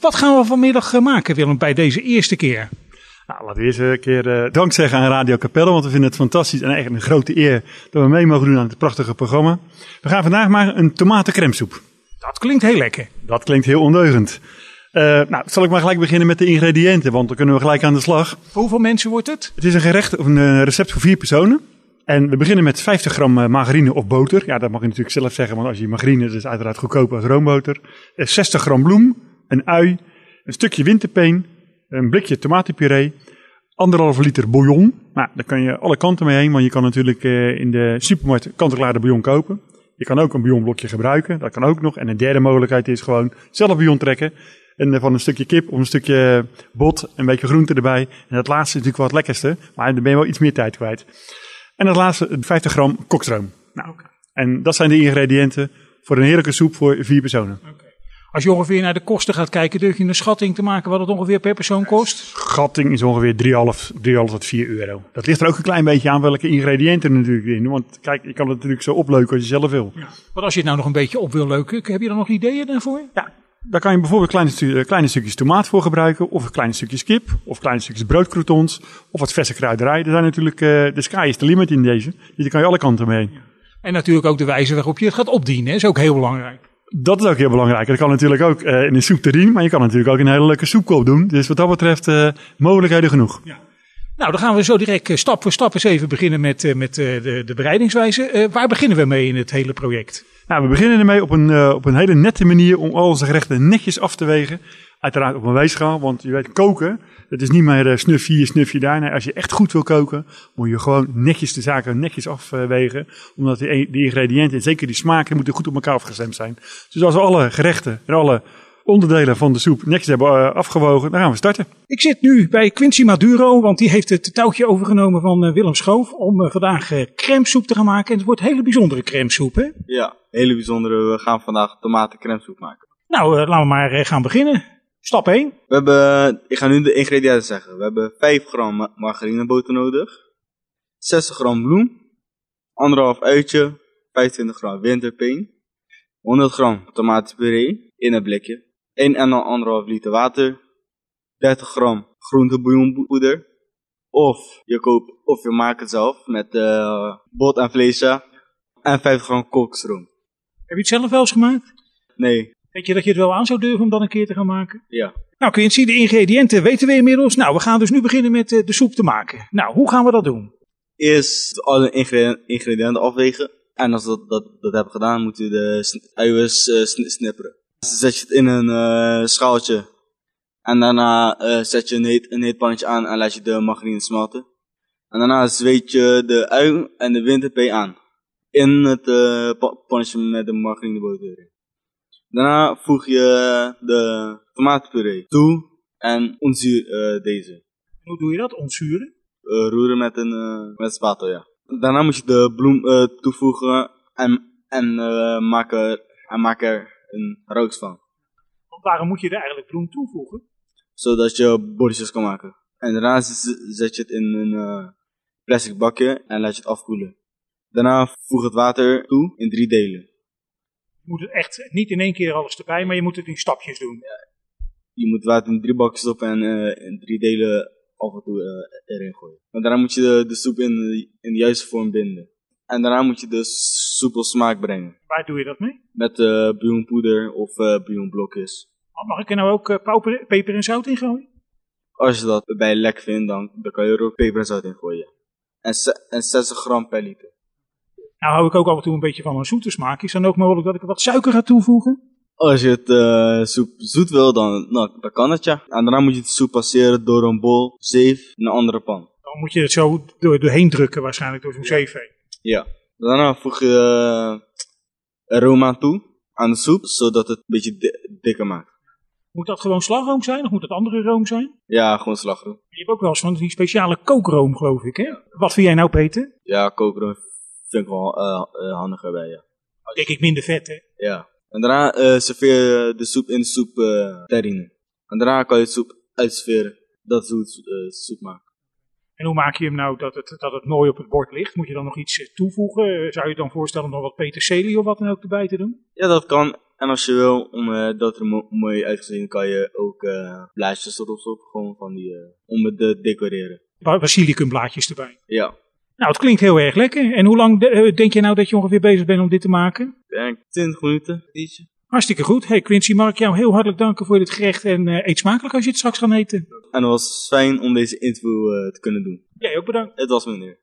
Wat gaan we vanmiddag maken, Willem, bij deze eerste keer? Nou, laten we eerst een keer dank zeggen aan Radio Capelle, want we vinden het fantastisch en echt een grote eer dat we mee mogen doen aan het prachtige programma. We gaan vandaag maken een tomatencremesoep. Dat klinkt heel lekker. Dat klinkt heel ondeugend. Nou, zal ik maar gelijk beginnen met de ingrediënten, want dan kunnen we gelijk aan de slag. Voor hoeveel mensen wordt het? Het is een gerecht of een recept voor 4 personen. En we beginnen met 50 gram margarine of boter. Ja, dat mag je natuurlijk zelf zeggen, want als je margarine, dat is uiteraard goedkoper als roomboter. 60 gram bloem, een ui, een stukje winterpeen, een blikje tomatenpuree, 1,5 liter bouillon. Nou, daar kan je alle kanten mee heen, want je kan natuurlijk in de supermarkt kant-en-klare bouillon kopen. Je kan ook een bouillonblokje gebruiken, dat kan ook nog. En een derde mogelijkheid is gewoon zelf bouillon trekken. En van een stukje kip of een stukje bot, een beetje groente erbij. En dat laatste is natuurlijk wel het lekkerste, maar dan ben je wel iets meer tijd kwijt. En het laatste 50 gram kokstroom. Nou, en dat zijn de ingrediënten voor een heerlijke soep voor 4 personen. Als je ongeveer naar de kosten gaat kijken, durf je een schatting te maken wat het ongeveer per persoon kost? Schatting is ongeveer 3,5 tot 4 euro. Dat ligt er ook een klein beetje aan welke ingrediënten er natuurlijk in. Want kijk, je kan het natuurlijk zo opleuken als je zelf wil. Ja. Want als je het nou nog een beetje op wil leuken, heb je dan nog ideeën daarvoor? Ja, daar kan je bijvoorbeeld kleine stukjes tomaat voor gebruiken. Of kleine stukjes kip. Of kleine stukjes broodcroutons. Of wat verse kruiderij. Er zijn natuurlijk, de sky is the limit in deze. Dus daar kan je alle kanten mee. Ja. En natuurlijk ook de wijze waarop je het gaat opdienen. Dat is ook heel belangrijk. Dat is ook heel belangrijk. Dat kan natuurlijk ook in een soepterrien, maar je kan natuurlijk ook een hele leuke soepkoop doen. Dus wat dat betreft mogelijkheden genoeg. Ja. Nou, dan gaan we zo direct stap voor stap eens even beginnen met de bereidingswijze. Waar beginnen we mee in het hele project? Nou, we beginnen ermee op een hele nette manier om al onze gerechten netjes af te wegen. Uiteraard op een weegschaal, want je weet, koken, het is niet meer snuf hier, snufje daar. Nee, als je echt goed wil koken, moet je gewoon netjes de zaken netjes afwegen. Omdat die ingrediënten, en zeker die smaken, moeten goed op elkaar afgestemd zijn. Dus als we alle gerechten en alle onderdelen van de soep netjes hebben afgewogen, dan gaan we starten. Ik zit nu bij Quincy Maduro, want die heeft het touwtje overgenomen van Willem Schoof om vandaag crèmesoep te gaan maken. En het wordt een hele bijzondere crèmesoep, hè? Ja, hele bijzondere. We gaan vandaag tomatencremesoep maken. Nou, laten we maar gaan beginnen. Stap 1. Ik ga nu de ingrediënten zeggen. We hebben 5 gram margarineboter nodig. 60 gram bloem. 1,5 uitje. 25 gram winterpeen. 100 gram tomatenpuree in een blikje. 1,5 liter water. 30 gram groentebouillonpoeder. Of je maakt het zelf met bot en vlees. En 50 gram koksroom. Heb je het zelf wel eens gemaakt? Nee. Weet je dat je het wel aan zou durven om dan een keer te gaan maken? Ja. Nou, Quincy, de ingrediënten weten we inmiddels. Nou, we gaan dus nu beginnen met de soep te maken. Nou, hoe gaan we dat doen? Eerst alle ingrediënten afwegen. En als we dat hebben gedaan, moet je de uien snipperen. Dan zet je het in een schaaltje. En daarna zet je een heet pannetje aan en laat je de margarine smelten. En daarna zweet je de ui en de winterpee aan. In het pannetje met de margarineboter erin. Daarna voeg je de tomatenpuree toe en ontzuur deze. Hoe doe je dat? Ontzuren? Roeren met een spatel, ja. Daarna moet je de bloem toevoegen en maak er een roos van. Want waarom moet je er eigenlijk bloem toevoegen? Zodat je bolletjes kan maken. En daarna zet je het in een plastic bakje en laat je het afkoelen. Daarna voeg het water toe in 3 delen. Je moet het echt niet in één keer alles erbij, maar je moet het in stapjes doen. Ja. Je moet water in 3 bakjes stoppen en in 3 delen af en toe erin gooien. En daarna moet je de soep in de juiste vorm binden. En daarna moet je de soep op smaak brengen. Waar doe je dat mee? Met bouillonpoeder of bouillonblokjes. Mag ik er nou ook peper en zout in gooien? Als je dat bij lekker vindt, dan kan je er ook peper en zout in gooien. En 60 gram per liter. Nou hou ik ook af en toe een beetje van een zoete smaak. Is dan ook mogelijk dat ik er wat suiker ga toevoegen? Als je het soep zoet wil, dan kan het, ja. En daarna moet je de soep passeren door een bol, zeef en een andere pan. Dan moet je het zo doorheen drukken waarschijnlijk door zo'n zeef heen. Ja. Daarna voeg je aroma toe aan de soep, zodat het een beetje dikker maakt. Moet dat gewoon slagroom zijn of moet dat andere room zijn? Ja, gewoon slagroom. Je hebt ook wel eens van die speciale kookroom, geloof ik, hè? Wat vind jij nou, Peter? Ja, kookroom vind ik wel handiger bij, ja. Denk ik minder vet, hè? Ja. En daarna serveer je de soep in de soepterrine. En daarna kan je de soep uitserveren. Dat is hoe het soep maakt. En hoe maak je hem nou dat het mooi op het bord ligt? Moet je dan nog iets toevoegen? Zou je dan voorstellen om nog wat peterselie of wat dan ook erbij te doen? Ja, dat kan. En als je wil, om dat er mooi uitgezien, kan je ook blaadjes erop stoppen. Gewoon van die, om het te decoreren. Basilicumblaadjes erbij. Ja. Nou, het klinkt heel erg lekker. En hoe lang denk je nou dat je ongeveer bezig bent om dit te maken? Ik denk 20 minuten, ietsje. Hartstikke goed. Hey Quincy, mag ik jou heel hartelijk danken voor dit gerecht en eet smakelijk als je het straks gaat eten. En het was fijn om deze interview te kunnen doen. Jij ook bedankt. Het was me een eer.